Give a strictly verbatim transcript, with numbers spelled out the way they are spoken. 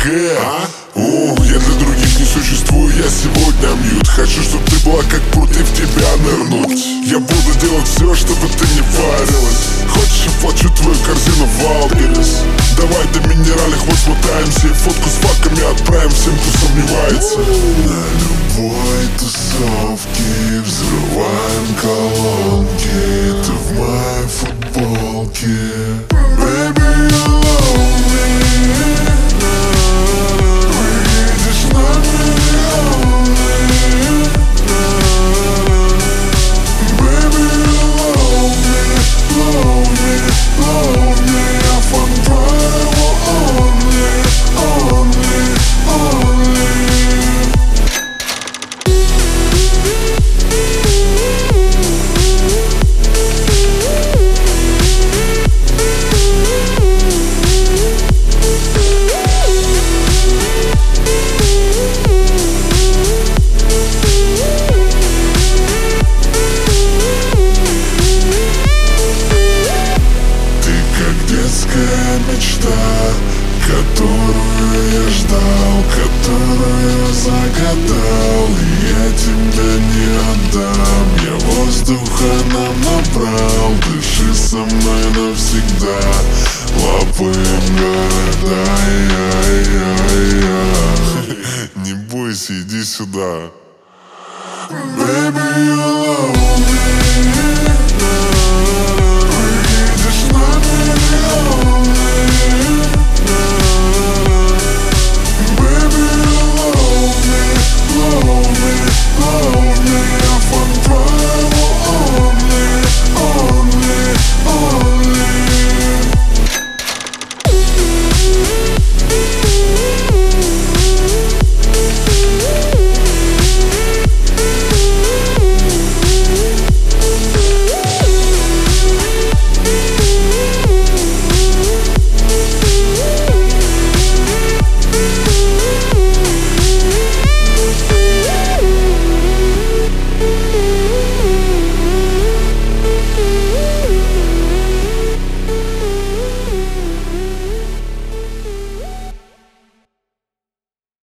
такая, а? О, я для других не существую, я сегодня мьют. Хочу, чтобы ты была как пруд и в тебя нырнуть. Я буду делать все, чтобы ты не парилась. Хочешь, оплачу твою корзину в Wildberries. Давай до минеральных вод смотаемся и фотку с факами отправим всем, кто сомневается. На любой тусовке взрываем колонки. Ты в моей футболке. Baby, you love me. Выйдешь на миллионы. Baby, you love me, love me, love me. Я фан твоего only, only, only. Детская мечта, которую я ждал, которую загадал, и я тебя не отдам. Я воздуха нам набрал, дыши со мной навсегда. Лапаем города, я-я-я. Не бойся, иди сюда. Baby, you